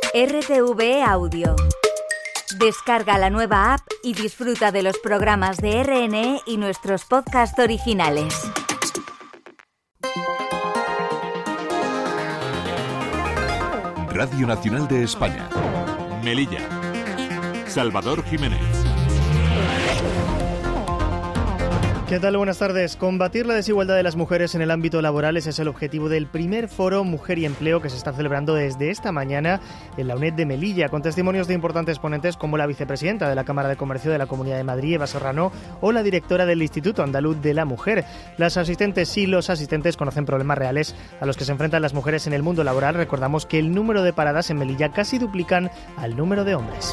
RTV Audio. Descarga la nueva app y disfruta de los programas de RNE y nuestros podcasts originales. Radio Nacional de España. Melilla. Salvador Jiménez. ¿Qué tal? Buenas tardes. Combatir la desigualdad de las mujeres en el ámbito laboral ese es el objetivo del primer foro Mujer y Empleo que se está celebrando desde esta mañana en la UNED de Melilla, con testimonios de importantes ponentes como la vicepresidenta de la Cámara de Comercio de la Comunidad de Madrid, Eva Serrano, o la directora del Instituto Andaluz de la Mujer. Las asistentes y los asistentes conocen problemas reales a los que se enfrentan las mujeres en el mundo laboral. Recordamos que el número de paradas en Melilla casi duplican al número de hombres.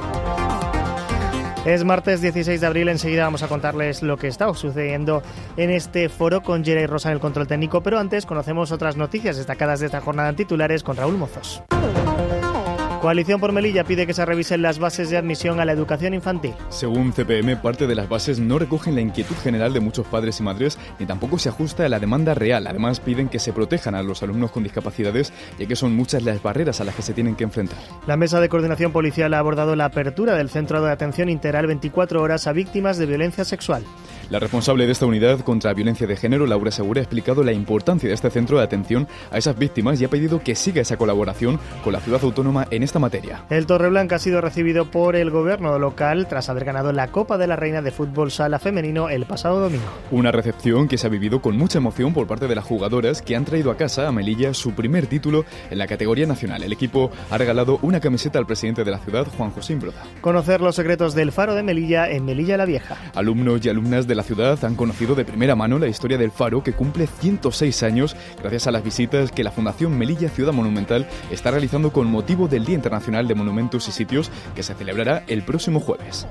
Es martes 16 de abril, enseguida vamos a contarles lo que está sucediendo en este foro con Geray Rosa en el control técnico, pero antes conocemos otras noticias destacadas de esta jornada en titulares con Raúl Mozos. Coalición por Melilla pide que se revisen las bases de admisión a la educación infantil. Según CPM, parte de las bases no recogen la inquietud general de muchos padres y madres, ni tampoco se ajusta a la demanda real. Además, piden que se protejan a los alumnos con discapacidades, ya que son muchas las barreras a las que se tienen que enfrentar. La Mesa de Coordinación Policial ha abordado la apertura del Centro de Atención Integral 24 horas a víctimas de violencia sexual. La responsable de esta unidad contra violencia de género, Laura Segura, ha explicado la importancia de este centro de atención a esas víctimas y ha pedido que siga esa colaboración con la ciudad autónoma en esta materia. El Torreblanca ha sido recibido por el gobierno local tras haber ganado la Copa de la Reina de Fútbol Sala Femenino el pasado domingo. Una recepción que se ha vivido con mucha emoción por parte de las jugadoras que han traído a casa a Melilla su primer título en la categoría nacional. El equipo ha regalado una camiseta al presidente de la ciudad, Juan José Imbroda. Conocer los secretos del Faro de Melilla en Melilla la Vieja. Alumnos y alumnas de la ciudad han conocido de primera mano la historia del Faro, que cumple 106 años gracias a las visitas que la Fundación Melilla Ciudad Monumental está realizando con motivo del Día Internacional de Monumentos y Sitios, que se celebrará el próximo jueves.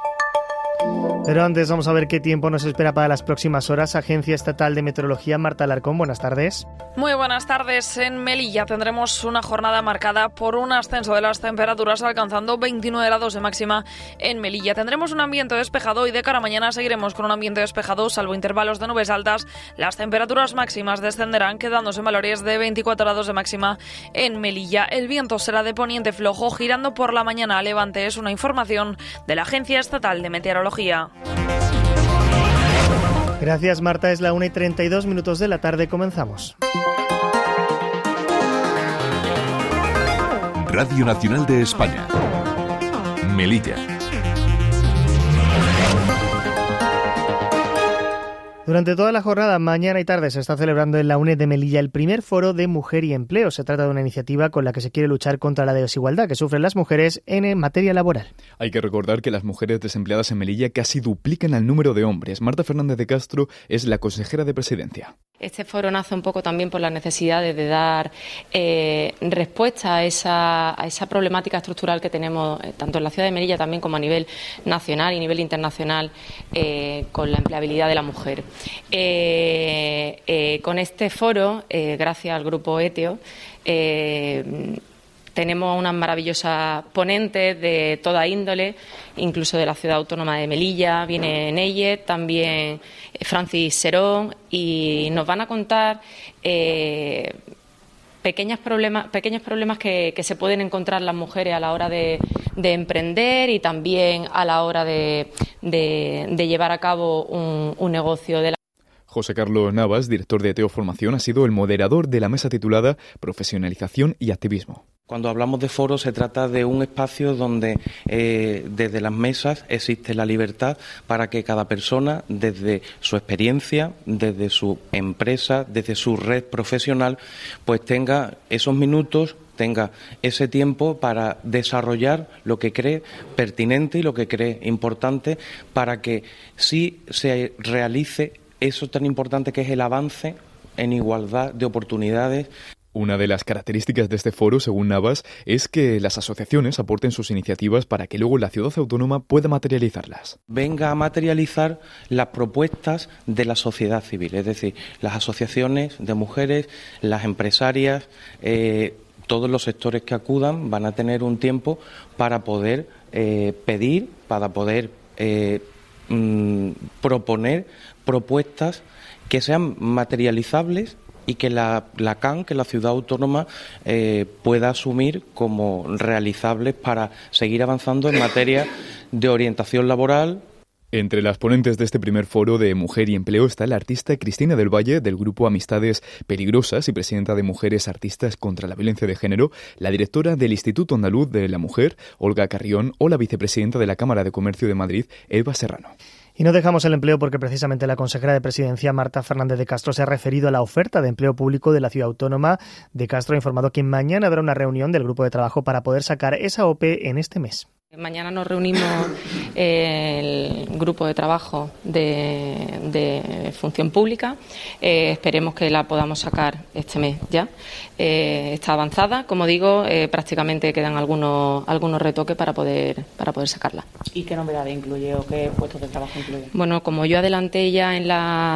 Pero antes vamos a ver qué tiempo nos espera para las próximas horas. Agencia Estatal de Meteorología, Marta Alarcón, buenas tardes. Muy buenas tardes. En Melilla tendremos una jornada marcada por un ascenso de las temperaturas, alcanzando 29 grados de máxima en Melilla. Tendremos un ambiente despejado y de cara a mañana seguiremos con un ambiente despejado, salvo intervalos de nubes altas. Las temperaturas máximas descenderán, quedándose en valores de 24 grados de máxima en Melilla. El viento será de poniente flojo, girando por la mañana a levante. Es una información de la Agencia Estatal de Meteorología. Gracias, Marta. Es la 1:32 de la tarde. Comenzamos. Radio Nacional de España. Melilla. Durante toda la jornada, mañana y tarde, se está celebrando en la UNED de Melilla el primer foro de Mujer y Empleo. Se trata de una iniciativa con la que se quiere luchar contra la desigualdad que sufren las mujeres en materia laboral. Hay que recordar que las mujeres desempleadas en Melilla casi duplican al número de hombres. Marta Fernández de Castro es la consejera de Presidencia. Este foro nace un poco también por las necesidades de dar respuesta a esa problemática estructural que tenemos tanto en la ciudad de Melilla también como a nivel nacional y nivel internacional con la empleabilidad de la mujer. Con este foro, gracias al grupo ETEO, tenemos unas maravillosas ponentes de toda índole, incluso de la ciudad autónoma de Melilla. Viene Neyet, también Francis Serón, y nos van a contar pequeños problemas que se pueden encontrar las mujeres a la hora de emprender y también a la hora de llevar a cabo un negocio de la... José Carlos Navas, director de ETEO Formación, ha sido el moderador de la mesa titulada Profesionalización y Activismo. Cuando hablamos de foro se trata de un espacio donde desde las mesas existe la libertad para que cada persona, desde su experiencia, desde su empresa, desde su red profesional, pues tenga esos minutos, tenga ese tiempo para desarrollar lo que cree pertinente y lo que cree importante para que sí se realice eso tan importante que es el avance en igualdad de oportunidades. Una de las características de este foro, según Navas, es que las asociaciones aporten sus iniciativas para que luego la ciudad autónoma pueda materializarlas. Venga a materializar las propuestas de la sociedad civil, es decir, las asociaciones de mujeres, las empresarias, todos los sectores que acudan van a tener un tiempo para poder pedir, para poder proponer propuestas que sean materializables y que la CAN, que la ciudad autónoma, pueda asumir como realizables para seguir avanzando en materia de orientación laboral. Entre las ponentes de este primer foro de Mujer y Empleo está la artista Cristina del Valle, del grupo Amistades Peligrosas y presidenta de Mujeres Artistas contra la Violencia de Género, la directora del Instituto Andaluz de la Mujer, Olga Carrión, o la vicepresidenta de la Cámara de Comercio de Madrid, Eva Serrano. Y no dejamos el empleo porque precisamente la consejera de Presidencia, Marta Fernández de Castro, se ha referido a la oferta de empleo público de la Ciudad Autónoma. De Castro ha informado que mañana habrá una reunión del grupo de trabajo para poder sacar esa OPE en este mes. Mañana nos reunimos el grupo de trabajo de función pública. Esperemos que la podamos sacar este mes ya. Está avanzada, como digo, prácticamente quedan algunos retoques para poder sacarla. ¿Y qué novedades incluye o qué puestos de trabajo incluye? Bueno, como yo adelanté ya en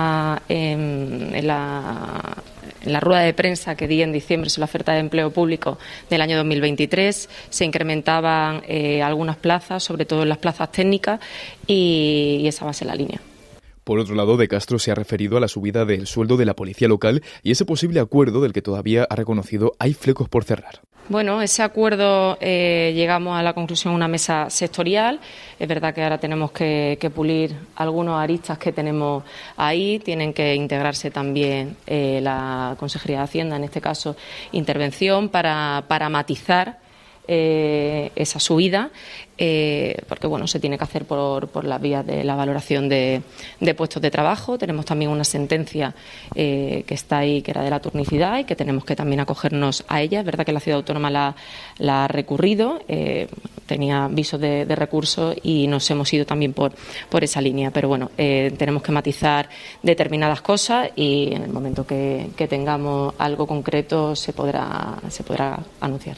la rueda de prensa que di en diciembre sobre la oferta de empleo público del año 2023, se incrementaban algunas plazas, sobre todo en las plazas técnicas, y esa va a ser la línea. Por otro lado, De Castro se ha referido a la subida del sueldo de la policía local y ese posible acuerdo del que todavía ha reconocido hay flecos por cerrar. Bueno, ese acuerdo llegamos a la conclusión en una mesa sectorial. Es verdad que ahora tenemos que pulir algunos aristas que tenemos ahí. Tienen que integrarse también la Consejería de Hacienda, en este caso Intervención, para matizar esa subida, porque bueno, se tiene que hacer por las vías de la valoración de puestos de trabajo. Tenemos también una sentencia que está ahí, que era de la turnicidad, y que tenemos que también acogernos a ella. Es verdad que la Ciudad Autónoma la ha recurrido, tenía visos de recurso y nos hemos ido también por esa línea, pero bueno, tenemos que matizar determinadas cosas y en el momento que tengamos algo concreto se podrá anunciar.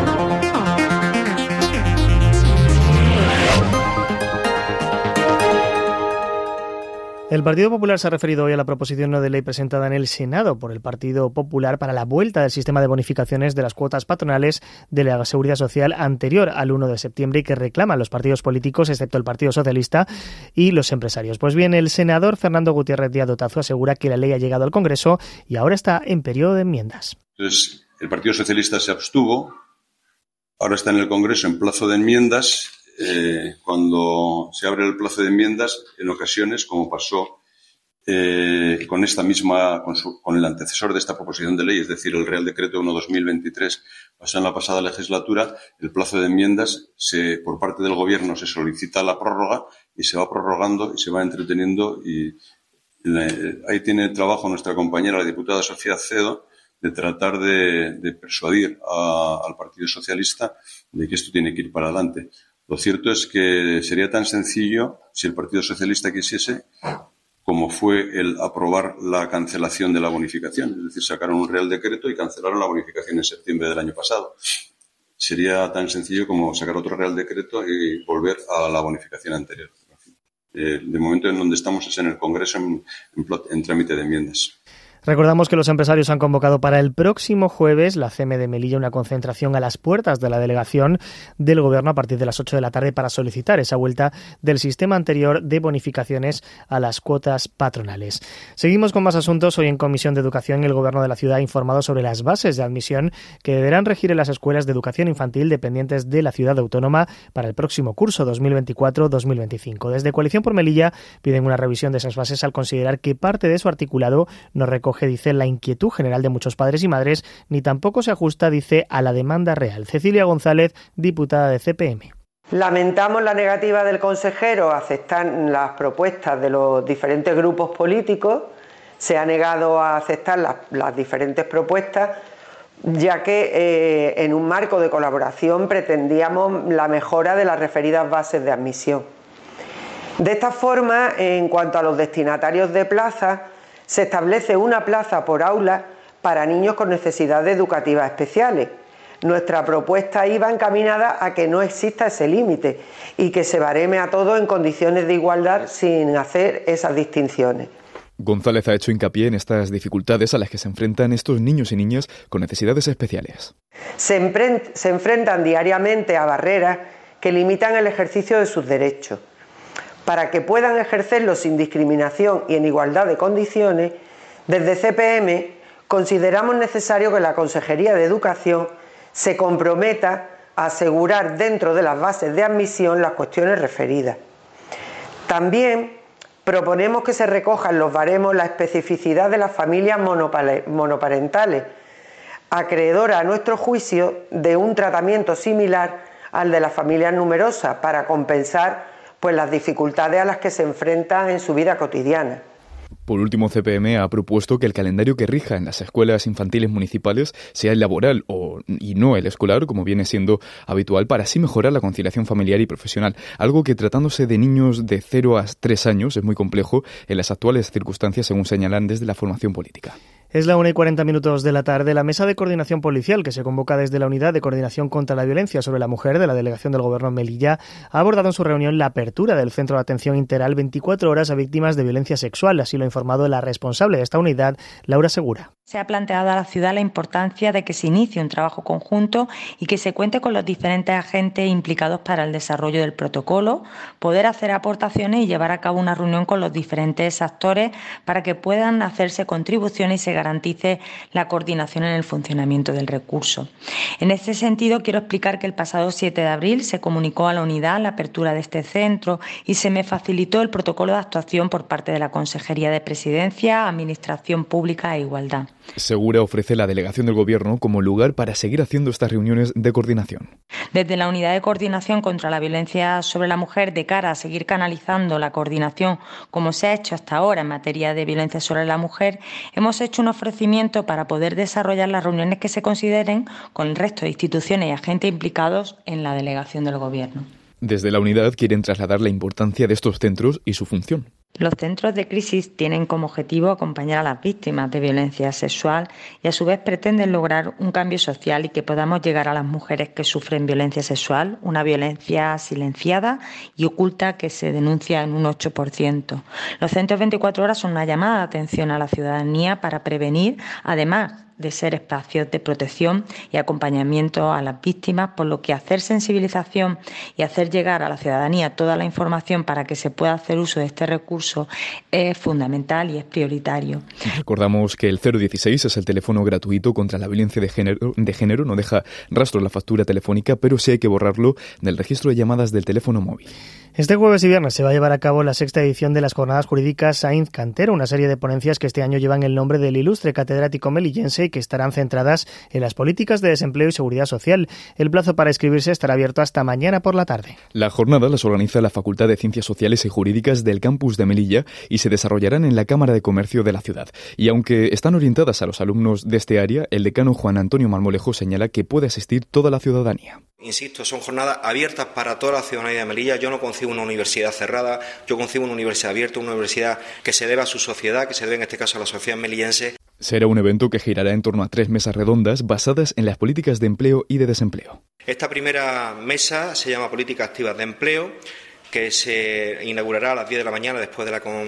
El Partido Popular se ha referido hoy a la proposición no de ley presentada en el Senado por el Partido Popular para la vuelta del sistema de bonificaciones de las cuotas patronales de la Seguridad Social anterior al 1 de septiembre y que reclaman los partidos políticos, excepto el Partido Socialista y los empresarios. Pues bien, el senador Fernando Gutiérrez Díaz Dotazo asegura que la ley ha llegado al Congreso y ahora está en periodo de enmiendas. Entonces, el Partido Socialista se abstuvo, ahora está en el Congreso en plazo de enmiendas. Cuando se abre el plazo de enmiendas, en ocasiones, como pasó con el antecesor de esta proposición de ley, es decir, el Real Decreto 1/2023, pasó en la pasada legislatura, el plazo de enmiendas, por parte del Gobierno se solicita la prórroga y se va prorrogando y se va entreteniendo. Y ahí tiene trabajo nuestra compañera, la diputada Sofía Cedo, de tratar de persuadir al Partido Socialista de que esto tiene que ir para adelante. Lo cierto es que sería tan sencillo, si el Partido Socialista quisiese, como fue el aprobar la cancelación de la bonificación. Es decir, sacaron un Real Decreto y cancelaron la bonificación en septiembre del año pasado. Sería tan sencillo como sacar otro Real Decreto y volver a la bonificación anterior. De momento en donde estamos es en el Congreso en trámite de enmiendas. Recordamos que los empresarios han convocado para el próximo jueves, la CM de Melilla, una concentración a las puertas de la delegación del Gobierno a partir de las 8 de la tarde para solicitar esa vuelta del sistema anterior de bonificaciones a las cuotas patronales. Seguimos con más asuntos. Hoy en Comisión de Educación el Gobierno de la ciudad ha informado sobre las bases de admisión que deberán regir en las escuelas de educación infantil dependientes de la Ciudad Autónoma para el próximo curso 2024-2025. Desde Coalición por Melilla piden una revisión de esas bases al considerar que parte de su articulado no recoge, dice, la inquietud general de muchos padres y madres, ni tampoco se ajusta, dice, a la demanda real. Cecilia González, diputada de CPM. Lamentamos la negativa del consejero a aceptar las propuestas de los diferentes grupos políticos. Se ha negado a aceptar las diferentes propuestas, ya que en un marco de colaboración pretendíamos la mejora de las referidas bases de admisión. De esta forma, en cuanto a los destinatarios de plazas, se establece una plaza por aula para niños con necesidades educativas especiales. Nuestra propuesta iba encaminada a que no exista ese límite y que se bareme a todos en condiciones de igualdad sin hacer esas distinciones. González ha hecho hincapié en estas dificultades a las que se enfrentan estos niños y niñas con necesidades especiales. Se enfrentan diariamente a barreras que limitan el ejercicio de sus derechos. Para que puedan ejercerlo sin discriminación y en igualdad de condiciones, desde CPM consideramos necesario que la Consejería de Educación se comprometa a asegurar dentro de las bases de admisión las cuestiones referidas. También proponemos que se recojan los baremos la especificidad de las familias monoparentales, acreedora a nuestro juicio de un tratamiento similar al de las familias numerosas para compensar las dificultades a las que se enfrentan en su vida cotidiana. Por último, CPM ha propuesto que el calendario que rija en las escuelas infantiles municipales sea el laboral y no el escolar, como viene siendo habitual, para así mejorar la conciliación familiar y profesional, algo que tratándose de niños de 0 a 3 años es muy complejo en las actuales circunstancias, según señalan desde la formación política. Es la 1:40 de la tarde. La mesa de coordinación policial, que se convoca desde la Unidad de Coordinación contra la Violencia sobre la Mujer de la Delegación del Gobierno en Melilla, ha abordado en su reunión la apertura del Centro de Atención Integral 24 horas a víctimas de violencia sexual. Así lo ha informado la responsable de esta unidad, Laura Segura. Se ha planteado a la ciudad la importancia de que se inicie un trabajo conjunto y que se cuente con los diferentes agentes implicados para el desarrollo del protocolo, poder hacer aportaciones y llevar a cabo una reunión con los diferentes actores para que puedan hacerse contribuciones y se garantice la coordinación en el funcionamiento del recurso. En este sentido, quiero explicar que el pasado 7 de abril se comunicó a la unidad la apertura de este centro y se me facilitó el protocolo de actuación por parte de la Consejería de Presidencia, Administración Pública e Igualdad. Segura ofrece la delegación del Gobierno como lugar para seguir haciendo estas reuniones de coordinación. Desde la Unidad de Coordinación contra la Violencia sobre la Mujer, de cara a seguir canalizando la coordinación como se ha hecho hasta ahora en materia de violencia sobre la mujer, hemos hecho un ofrecimiento para poder desarrollar las reuniones que se consideren con el resto de instituciones y agentes implicados en la delegación del Gobierno. Desde la unidad quieren trasladar la importancia de estos centros y su función. Los centros de crisis tienen como objetivo acompañar a las víctimas de violencia sexual y a su vez pretenden lograr un cambio social y que podamos llegar a las mujeres que sufren violencia sexual, una violencia silenciada y oculta que se denuncia en un 8%. Los centros 24 horas son una llamada de atención a la ciudadanía para prevenir, además de ser espacios de protección y acompañamiento a las víctimas, por lo que hacer sensibilización y hacer llegar a la ciudadanía toda la información para que se pueda hacer uso de este recurso es fundamental y es prioritario. Recordamos que el 016 es el teléfono gratuito contra la violencia de género, no deja rastro en la factura telefónica, pero sí hay que borrarlo del registro de llamadas del teléfono móvil. Este jueves y viernes se va a llevar a cabo la 6ª edición de las Jornadas Jurídicas Sainz Cantero, una serie de ponencias que este año llevan el nombre del ilustre catedrático melillense y que estarán centradas en las políticas de desempleo y seguridad social. El plazo para inscribirse estará abierto hasta mañana por la tarde. La jornada las organiza la Facultad de Ciencias Sociales y Jurídicas del campus de Melilla y se desarrollarán en la Cámara de Comercio de la ciudad. Y aunque están orientadas a los alumnos de este área, el decano Juan Antonio Marmolejo señala que puede asistir toda la ciudadanía. Insisto, son jornadas abiertas para toda la ciudadanía de Melilla. Yo no concibo una universidad cerrada, yo concibo una universidad abierta, una universidad que se debe a su sociedad, que se debe en este caso a la sociedad melillense. Será un evento que girará en torno a 3 mesas redondas basadas en las políticas de empleo y de desempleo. Esta primera mesa se llama Políticas Activas de Empleo, que se inaugurará a las 10 de la mañana después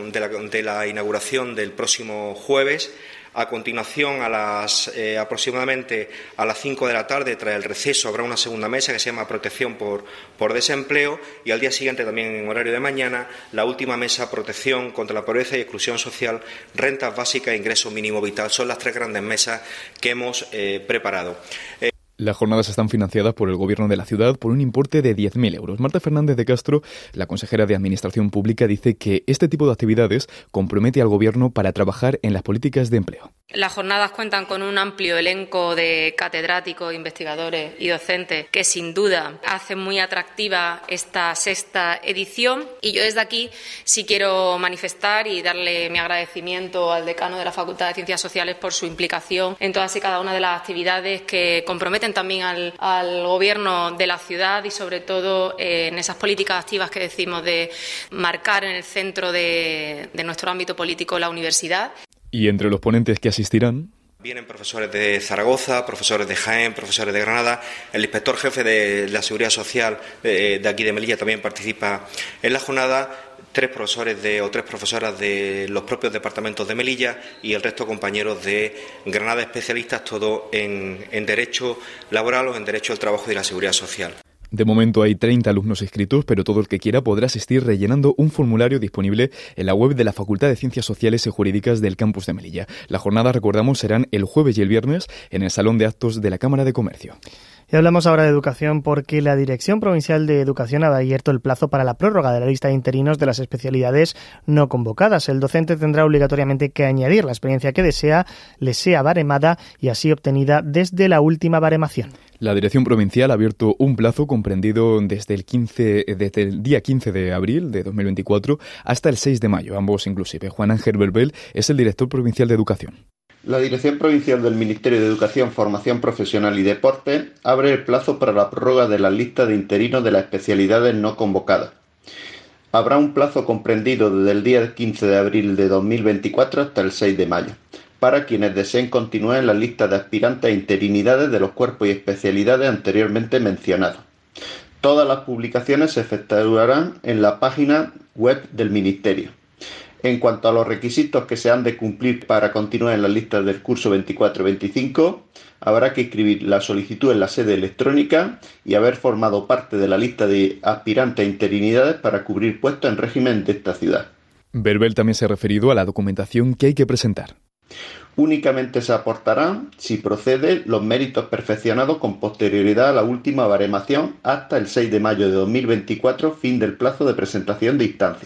de la inauguración del próximo jueves. A continuación, aproximadamente a las 5 de la tarde, tras el receso, habrá una segunda mesa que se llama Protección por desempleo y al día siguiente, también en horario de mañana, la última mesa, Protección contra la pobreza y exclusión social, rentas básicas e ingreso mínimo vital. Son las 3 grandes mesas que hemos preparado. Las jornadas están financiadas por el Gobierno de la ciudad por un importe de 10.000 euros. Marta Fernández de Castro, la consejera de Administración Pública, dice que este tipo de actividades compromete al Gobierno para trabajar en las políticas de empleo. Las jornadas cuentan con un amplio elenco de catedráticos, investigadores y docentes que sin duda hacen muy atractiva esta 6ª edición. Y yo desde aquí sí quiero manifestar y darle mi agradecimiento al decano de la Facultad de Ciencias Sociales por su implicación en todas y cada una de las actividades que comprometen también al Gobierno de la ciudad y sobre todo en esas políticas activas que decimos de marcar en el centro de nuestro ámbito político la universidad. Y entre los ponentes que asistirán vienen profesores de Zaragoza, profesores de Jaén, profesores de Granada. El inspector jefe de la Seguridad Social de aquí de Melilla también participa en la jornada. 3 profesoras de los propios departamentos de Melilla y el resto compañeros de Granada, especialistas todo en derecho laboral o en derecho al trabajo y la seguridad social. De momento hay 30 alumnos inscritos, pero todo el que quiera podrá asistir rellenando un formulario disponible en la web de la Facultad de Ciencias Sociales y Jurídicas del campus de Melilla. Las jornadas, recordamos, serán el jueves y el viernes en el Salón de Actos de la Cámara de Comercio. Y hablamos ahora de educación porque la Dirección Provincial de Educación ha abierto el plazo para la prórroga de la lista de interinos de las especialidades no convocadas. El docente tendrá obligatoriamente que añadir la experiencia que desea, le sea baremada y así obtenida desde la última baremación. La Dirección Provincial ha abierto un plazo comprendido desde el día 15 de abril de 2024 hasta el 6 de mayo, ambos inclusive. Juan Ángel Berbel es el director provincial de Educación. La Dirección Provincial del Ministerio de Educación, Formación Profesional y Deporte abre el plazo para la prórroga de la lista de interinos de las especialidades no convocadas. Habrá un plazo comprendido desde el día 15 de abril de 2024 hasta el 6 de mayo, para quienes deseen continuar en la lista de aspirantes a interinidades de los cuerpos y especialidades anteriormente mencionados. Todas las publicaciones se efectuarán en la página web del Ministerio. En cuanto a los requisitos que se han de cumplir para continuar en las listas del curso 24-25, habrá que inscribir la solicitud en la sede electrónica y haber formado parte de la lista de aspirantes a interinidades para cubrir puestos en régimen de esta ciudad. Berbel también se ha referido a la documentación que hay que presentar. Únicamente se aportarán, si procede, los méritos perfeccionados con posterioridad a la última baremación hasta el 6 de mayo de 2024, fin del plazo de presentación de instancia.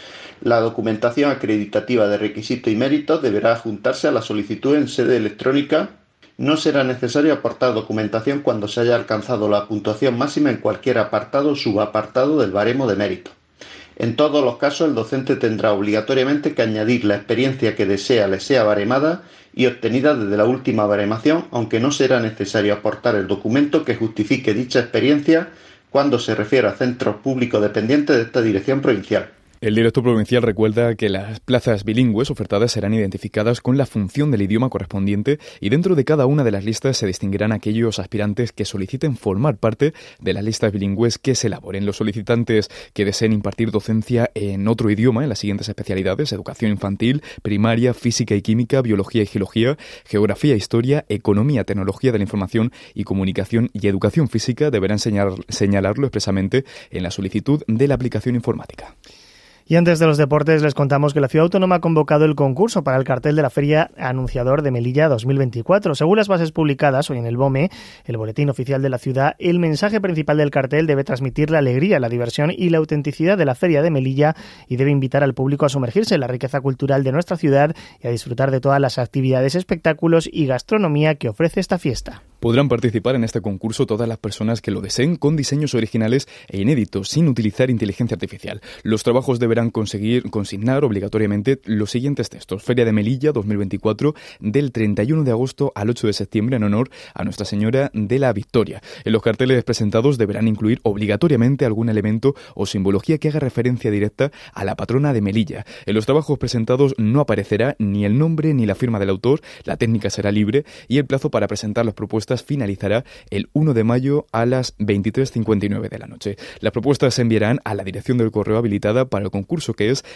La documentación acreditativa de requisitos y méritos deberá adjuntarse a la solicitud en sede electrónica. No será necesario aportar documentación cuando se haya alcanzado la puntuación máxima en cualquier apartado o subapartado del baremo de mérito. En todos los casos, el docente tendrá obligatoriamente que añadir la experiencia que desea le sea baremada y obtenida desde la última baremación, aunque no será necesario aportar el documento que justifique dicha experiencia cuando se refiere a centros públicos dependientes de esta dirección provincial. El director provincial recuerda que las plazas bilingües ofertadas serán identificadas con la función del idioma correspondiente y dentro de cada una de las listas se distinguirán aquellos aspirantes que soliciten formar parte de las listas bilingües que se elaboren. Los solicitantes que deseen impartir docencia en otro idioma en las siguientes especialidades: educación infantil, primaria, física y química, biología y geología, geografía e historia, economía, tecnología de la información y comunicación y educación física, deberán señalarlo expresamente en la solicitud de la aplicación informática. Y antes de los deportes les contamos que la Ciudad Autónoma ha convocado el concurso para el cartel de la Feria Anunciador de Melilla 2024. Según las bases publicadas hoy en el BOME, el boletín oficial de la ciudad, el mensaje principal del cartel debe transmitir la alegría, la diversión y la autenticidad de la Feria de Melilla y debe invitar al público a sumergirse en la riqueza cultural de nuestra ciudad y a disfrutar de todas las actividades, espectáculos y gastronomía que ofrece esta fiesta. Podrán participar en este concurso todas las personas que lo deseen con diseños originales e inéditos, sin utilizar inteligencia artificial. Los trabajos deberán consignar obligatoriamente los siguientes textos: Feria de Melilla 2024 del 31 de agosto al 8 de septiembre en honor a Nuestra Señora de la Victoria. En los carteles presentados deberán incluir obligatoriamente algún elemento o simbología que haga referencia directa a la patrona de Melilla. En los trabajos presentados no aparecerá ni el nombre ni la firma del autor, la técnica será libre y el plazo para presentar las propuestas finalizará el 1 de mayo a las 23:59 de la noche. Las propuestas se enviarán a la dirección del correo habilitada para el concurso, que es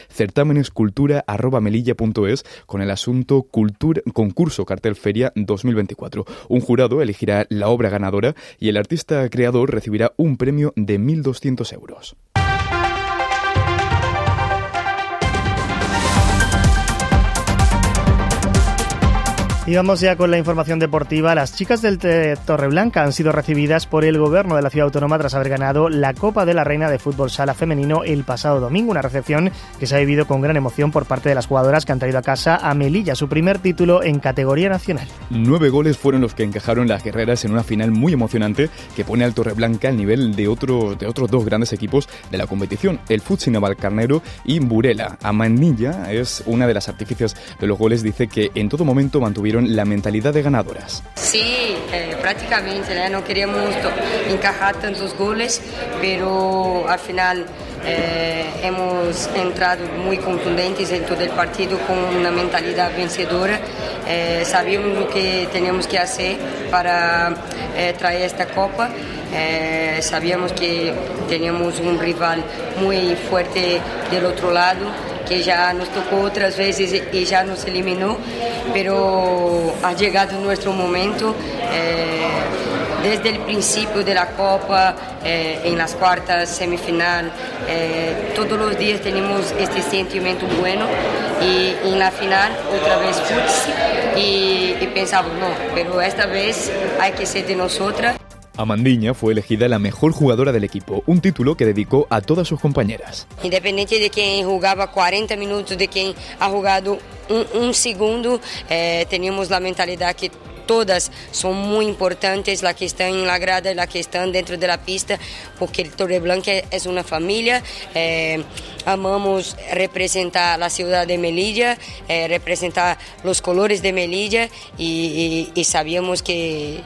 certámenescultura@melilla.es, con el asunto concurso cartel feria 2024. Un jurado elegirá la obra ganadora y el artista creador recibirá un premio de 1.200 euros. Y vamos ya con la información deportiva. Las chicas del Torreblanca han sido recibidas por el Gobierno de la Ciudad Autónoma tras haber ganado la Copa de la Reina de Fútbol Sala Femenino el pasado domingo. Una recepción que se ha vivido con gran emoción por parte de las jugadoras que han traído a casa a Melilla su primer título en categoría nacional. 9 goles fueron los que encajaron las guerreras en una final muy emocionante que pone al Torreblanca al nivel de otros dos grandes equipos de la competición, el Futsi Navalcarnero y Burela. Amanilla es una de las artífices de los goles, dice que en todo momento mantuvieron la mentalidad de ganadoras. Sí, prácticamente, no queríamos encajar tantos goles, pero al final hemos entrado muy contundentes en todo el partido con una mentalidad vencedora. Sabíamos lo que teníamos que hacer para traer esta copa. Sabíamos que teníamos un rival muy fuerte del otro lado, que ya nos tocó otras veces y ya nos eliminó, pero ha llegado nuestro momento. desde el principio de la Copa, en las cuartas, semifinal, todos los días tenemos este sentimiento bueno y en la final otra vez futsal y pensamos, no, pero esta vez hay que ser de nosotras. Amandiña fue elegida la mejor jugadora del equipo, un título que dedicó a todas sus compañeras. Independiente de quien jugaba 40 minutos, de quien ha jugado un segundo, teníamos la mentalidad que todas son muy importantes, las que están en la grada y las que están dentro de la pista, porque el Torreblanca es una familia. Amamos representar la ciudad de Melilla, representar los colores de Melilla y sabíamos que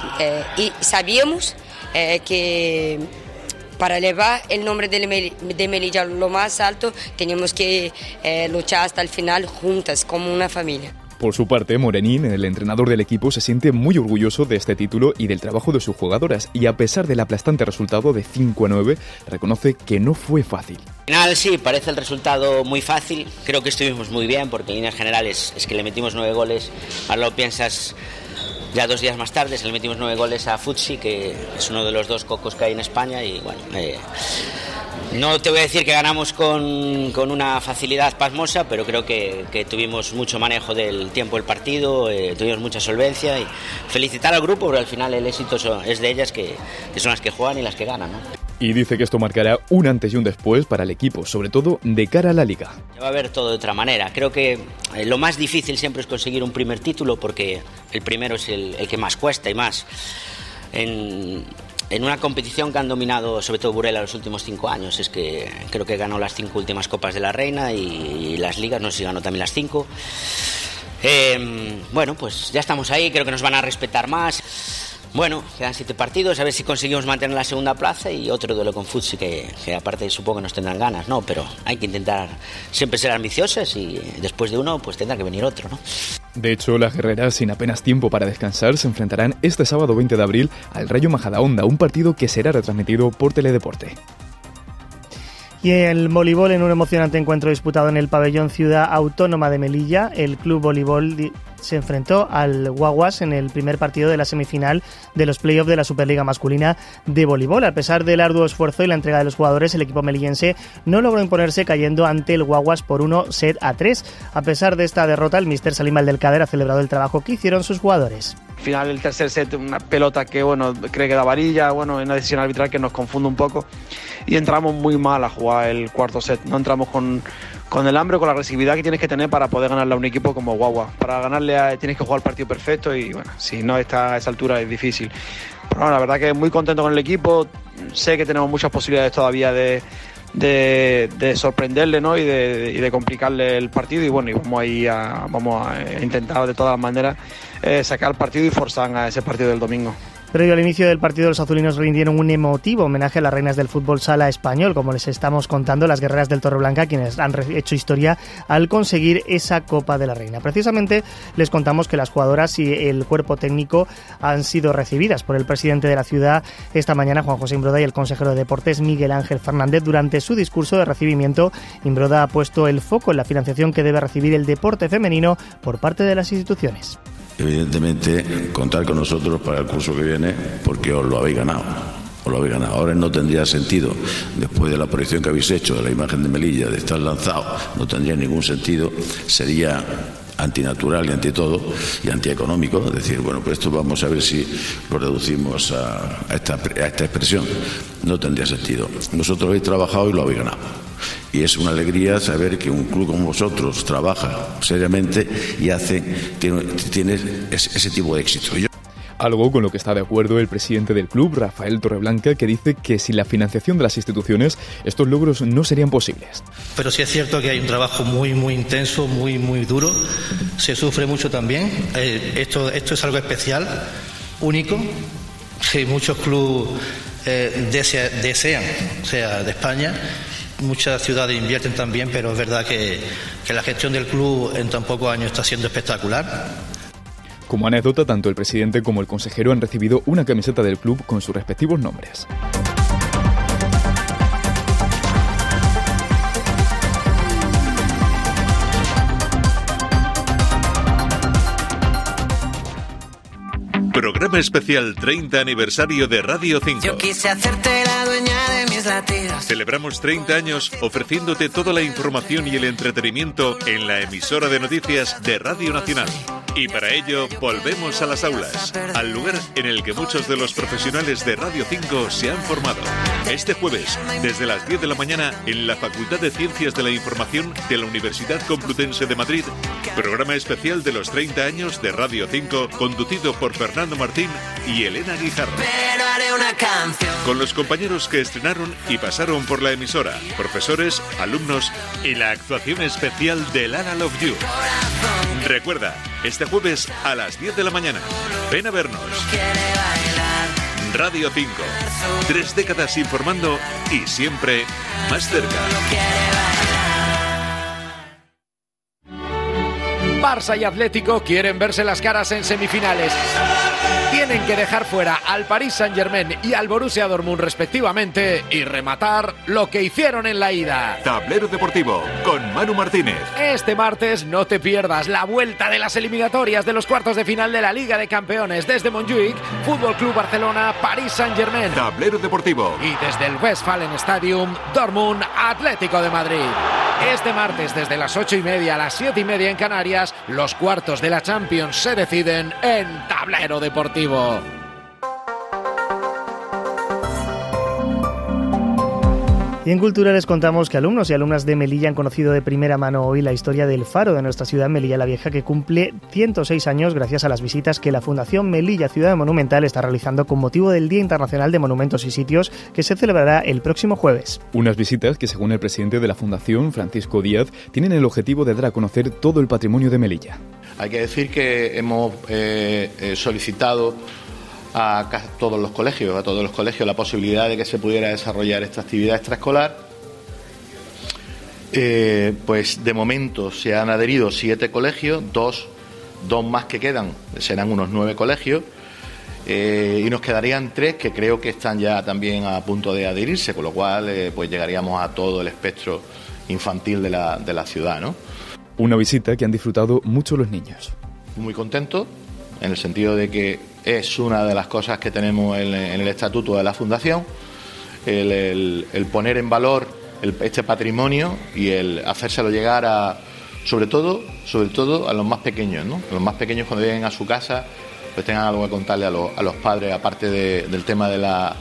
para elevar el nombre de Melilla lo más alto teníamos que luchar hasta el final juntas como una familia. Por su parte, Morenín, el entrenador del equipo, se siente muy orgulloso de este título y del trabajo de sus jugadoras, y a pesar del aplastante resultado de 5-9, reconoce que no fue fácil. Al final sí, parece el resultado muy fácil, creo que estuvimos muy bien porque en líneas generales es que le metimos 9 goles, ahora lo piensas ya 2 días más tarde, se le metimos 9 goles a Futsi, que es uno de los 2 cocos que hay en España y bueno... No te voy a decir que ganamos con una facilidad pasmosa, pero creo que tuvimos mucho manejo del tiempo del partido, tuvimos mucha solvencia y felicitar al grupo, porque al final el éxito es de ellas que son las que juegan y las que ganan, ¿no? Y dice que esto marcará un antes y un después para el equipo, sobre todo de cara a la Liga. Va a ver todo de otra manera. Creo que lo más difícil siempre es conseguir un primer título, porque el primero es el que más cuesta y más. En una competición que han dominado sobre todo Burela los últimos 5 años, es que creo que ganó las 5 últimas Copas de la Reina y las ligas, no sé si ganó también las 5. Bueno, pues ya estamos ahí, creo que nos van a respetar más. Bueno, quedan 7 partidos, a ver si conseguimos mantener la segunda plaza y otro duelo con Futsi que aparte supongo que nos tendrán ganas, ¿no? Pero hay que intentar siempre ser ambiciosas y después de uno pues tendrá que venir otro, ¿no? De hecho, las guerreras, sin apenas tiempo para descansar, se enfrentarán este sábado 20 de abril al Rayo Majadahonda, un partido que será retransmitido por Teledeporte. Y el voleibol, en un emocionante encuentro disputado en el pabellón Ciudad Autónoma de Melilla, el Club Voleibol se enfrentó al Guaguas en el primer partido de la semifinal de los playoffs de la Superliga Masculina de Voleibol. A pesar del arduo esfuerzo y la entrega de los jugadores, el equipo melillense no logró imponerse, cayendo ante el Guaguas por 1-3. A pesar de esta derrota, el míster Salim Abdelkader ha celebrado el trabajo que hicieron sus jugadores. Al final, el tercer set, una pelota que cree que da varilla, una decisión arbitral que nos confunde un poco y entramos muy mal a jugar el cuarto set. No entramos con el hambre, con la agresividad que tienes que tener para poder ganarle a un equipo como Guagua. Para ganarle tienes que jugar el partido perfecto y bueno, si no está a esa altura es difícil. Pero bueno, la verdad que muy contento con el equipo, sé que tenemos muchas posibilidades todavía de sorprenderle, ¿no? y de complicarle el partido y bueno, y vamos a intentar de todas maneras sacar el partido y forzar a ese partido del domingo. Previo al inicio del partido, los azulinos rindieron un emotivo homenaje a las reinas del fútbol sala español, como les estamos contando, las guerreras del Torreblanca, quienes han hecho historia al conseguir esa Copa de la Reina. Precisamente les contamos que las jugadoras y el cuerpo técnico han sido recibidas por el presidente de la ciudad esta mañana, Juan José Imbroda, y el consejero de Deportes, Miguel Ángel Fernández. Durante su discurso de recibimiento, Imbroda ha puesto el foco en la financiación que debe recibir el deporte femenino por parte de las instituciones. Evidentemente, contar con nosotros para el curso que viene, porque os lo habéis ganado. Ahora no tendría sentido, después de la proyección que habéis hecho de la imagen de Melilla, de estar lanzado, no tendría ningún sentido, sería antinatural y ante todo y antieconómico, es decir, bueno, pues esto vamos a ver si lo reducimos a esta expresión. No tendría sentido. Vosotros habéis trabajado y lo habéis ganado. Y es una alegría saber que un club como vosotros trabaja seriamente y tiene ese tipo de éxito. Algo con lo que está de acuerdo el presidente del club, Rafael Torreblanca, que dice que sin la financiación de las instituciones estos logros no serían posibles. Pero sí es cierto que hay un trabajo muy intenso, muy duro. Se sufre mucho también. Esto es algo especial, único, que muchos clubes desean, o sea, de España. Muchas ciudades invierten también, pero es verdad que la gestión del club en tan pocos años está siendo espectacular. Como anécdota, tanto el presidente como el consejero han recibido una camiseta del club con sus respectivos nombres. Programa especial 30 aniversario de Radio 5. Yo quise hacerte la dueña de mis latidos. Celebramos 30 años ofreciéndote toda la información y el entretenimiento en la emisora de noticias de Radio Nacional. Y para ello volvemos a las aulas, al lugar en el que muchos de los profesionales de Radio 5 se han formado. Este jueves, desde las 10 de la mañana, en la Facultad de Ciencias de la Información de la Universidad Complutense de Madrid, programa especial de los 30 años de Radio 5, conducido por Fernando Martín y Elena Guijarro. Pero haré una canción. Con los compañeros que estrenaron y pasaron por la emisora, profesores, alumnos y la actuación especial de Lana Love You. Recuerda, este jueves a las 10 de la mañana. Ven a vernos. Radio 5. 3 décadas informando y siempre más cerca. Barça y Atlético quieren verse las caras en semifinales. Tienen que dejar fuera al Paris Saint-Germain y al Borussia Dortmund respectivamente y rematar lo que hicieron en la ida. Tablero Deportivo con Manu Martínez. Este martes no te pierdas la vuelta de las eliminatorias de los cuartos de final de la Liga de Campeones desde Montjuic, Fútbol Club Barcelona, Paris Saint-Germain. Tablero Deportivo. Y desde el Westfalen Stadium, Dortmund, Atlético de Madrid. Este martes desde las 8:30 a las 7:30 en Canarias, los cuartos de la Champions se deciden en Tablero Deportivo. Y en Cultura les contamos que alumnos y alumnas de Melilla han conocido de primera mano hoy la historia del faro de nuestra ciudad, Melilla la Vieja, que cumple 106 años gracias a las visitas que la Fundación Melilla Ciudad Monumental está realizando con motivo del Día Internacional de Monumentos y Sitios, que se celebrará el próximo jueves. Unas visitas que, según el presidente de la Fundación, Francisco Díaz, tienen el objetivo de dar a conocer todo el patrimonio de Melilla. Hay que decir que hemos solicitado a todos los colegios, la posibilidad de que se pudiera desarrollar esta actividad extraescolar. Pues de momento se han adherido 7 colegios, dos más que quedan, serán unos 9 colegios, y nos quedarían 3 que creo que están ya también a punto de adherirse, con lo cual pues llegaríamos a todo el espectro infantil de la ciudad, ¿no? Una visita que han disfrutado mucho los niños. Muy contentos, en el sentido de que es una de las cosas que tenemos en el estatuto de la Fundación, el poner en valor este patrimonio y el hacérselo llegar a, sobre todo a los más pequeños, ¿no? Los más pequeños, cuando lleguen a su casa, pues tengan algo que contarle a los padres, aparte del tema de la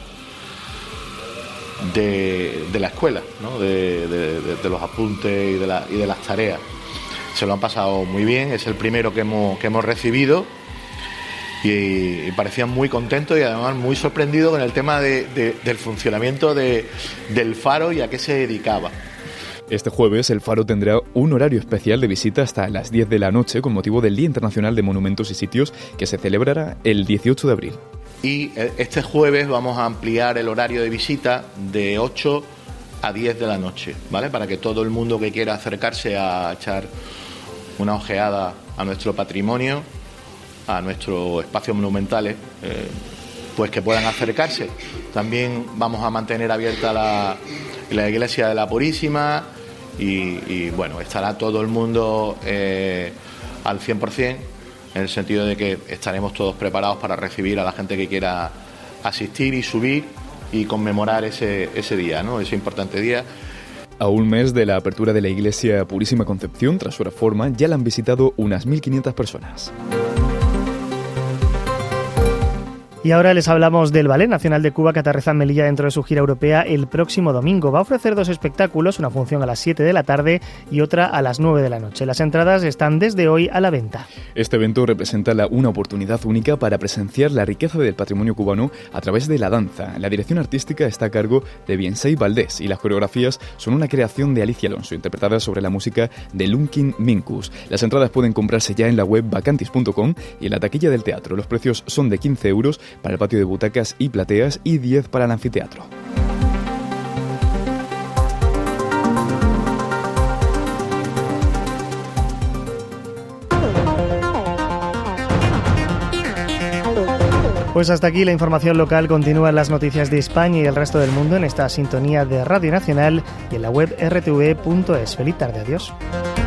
escuela, ¿no? de los apuntes y de las tareas. Se lo han pasado muy bien, es el primero que hemos recibido y parecían muy contentos y además muy sorprendidos con el tema del funcionamiento del faro y a qué se dedicaba. Este jueves el faro tendrá un horario especial de visita hasta las 10 de la noche con motivo del Día Internacional de Monumentos y Sitios, que se celebrará el 18 de abril. Y este jueves vamos a ampliar el horario de visita de 8 a 10 de la noche, ¿vale? Para que todo el mundo que quiera acercarse a echar una ojeada a nuestro patrimonio, a nuestros espacios monumentales, pues que puedan acercarse. También vamos a mantener abierta la iglesia de la Purísima y bueno, estará todo el mundo al 100%, en el sentido de que estaremos todos preparados para recibir a la gente que quiera asistir y subir y conmemorar ese día, ¿no? Ese importante día. A un mes de la apertura de la Iglesia Purísima Concepción, tras su reforma, ya la han visitado unas 1.500 personas. Y ahora les hablamos del Ballet Nacional de Cuba, que aterriza en Melilla dentro de su gira europea el próximo domingo. Va a ofrecer 2 espectáculos, una función a las 7 de la tarde y otra a las 9 de la noche. Las entradas están desde hoy a la venta. Este evento representa una oportunidad única para presenciar la riqueza del patrimonio cubano a través de la danza. La dirección artística está a cargo de Biensei Valdés y las coreografías son una creación de Alicia Alonso, interpretada sobre la música de Lunkin Minkus. Las entradas pueden comprarse ya en la web vacantis.com y en la taquilla del teatro. Los precios son de 15 euros para el patio de butacas y plateas y 10 para el anfiteatro. Pues hasta aquí la información local. Continúan las noticias de España y el resto del mundo en esta sintonía de Radio Nacional y en la web rtv.es. Feliz tarde, adiós.